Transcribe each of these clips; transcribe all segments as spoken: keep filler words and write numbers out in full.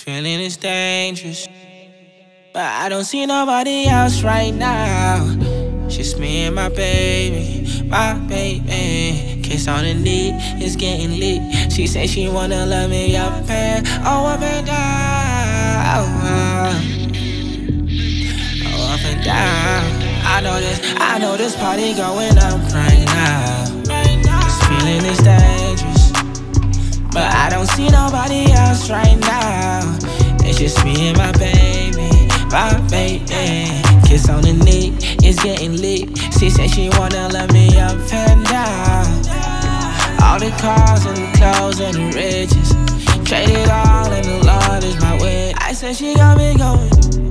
feeling is dangerous, but I don't see nobody else right now. Just me and my baby, my baby. Kiss on the knee, it's getting lit. She say she wanna love me up and oh up and down, oh up and down. I know this, I know this party going up right now. This feeling is dangerous, but I don't see nobody else right now. It's just me and my baby, my baby. Kiss on the knee, it's getting lit. She said she wanna love me up and down. All the cars and the clothes and the riches, trade it all and the Lord is my way. I said she got me going.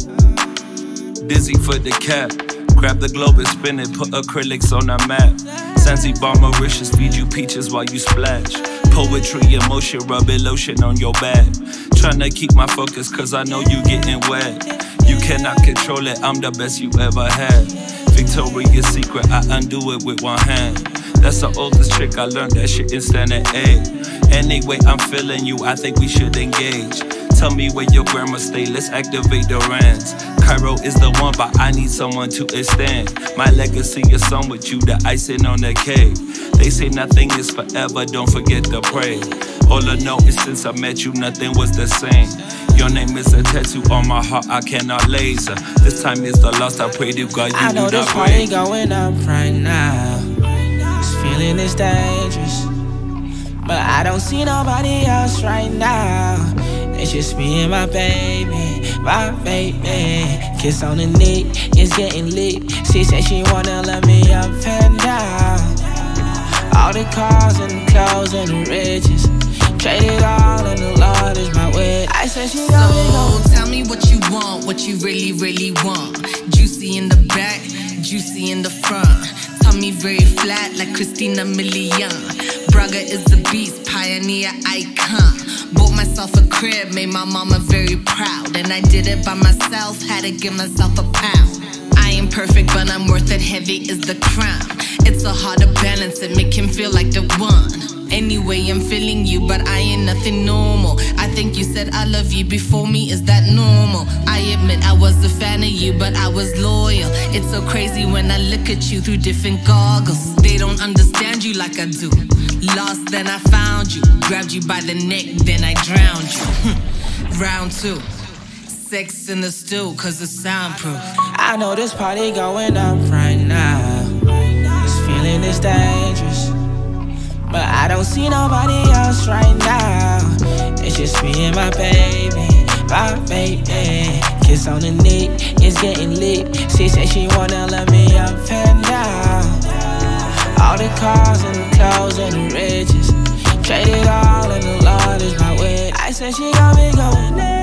Dizzy for the cap, grab the globe and spin it, put acrylics on the map. Zanzibar, Mauritius, feed you peaches while you splash. Poetry, emotion, rubbing lotion on your back. Tryna keep my focus cause I know you getting wet. You cannot control it, I'm the best you ever had. Victoria's Secret, I undo it with one hand. That's the oldest trick, I learned that shit in standard A. Anyway, I'm feeling you, I think we should engage. Tell me where your grandma stay, let's activate the rands. Cairo is the one, but I need someone to extend my legacy is some with you, the icing on the cake. They say nothing is forever, don't forget to pray. All I know is since I met you, nothing was the same. Your name is a tattoo on my heart, I cannot laser. This time is the last, I pray to God you I know do this not party wait. going up right now. This feeling is dangerous, but I don't see nobody else right now. It's just me and my baby, my baby. Kiss on the knee, it's getting lit. She said she wanna love me up and down. All the cars and the clothes and the riches, trade it all and the Lord is my way. I said she got me going. So tell me what you want, what you really, really want. Juicy in the back, juicy in the front. Tummy very flat like Christina Milian. Braga is the beast, pioneer icon. Bought myself a crib, made my mama very proud. And I did it by myself, had to give myself a pound. I ain't perfect, but I'm worth it, heavy is the crown. It's so hard to balance it, make him feel like the one. Anyway, I'm feeling you, but I ain't nothing normal. I think you said I love you before me, is that normal? I admit I was a fan of you, but I was loyal. It's so crazy when I look at you through different goggles. They don't understand you like I do. Lost, then I found you. Grabbed you by the neck, then I drowned you. Round two. Sex in the stew, cause it's soundproof. I know this party going up right now. This feeling is dangerous, but I don't see nobody else right now. It's just me and my baby, my baby. Kiss on the knee, it's getting lit. She said she wanna love me up and down. All the cars and the clothes and the riches, trade it all and the Lord is my way. I said she got me going.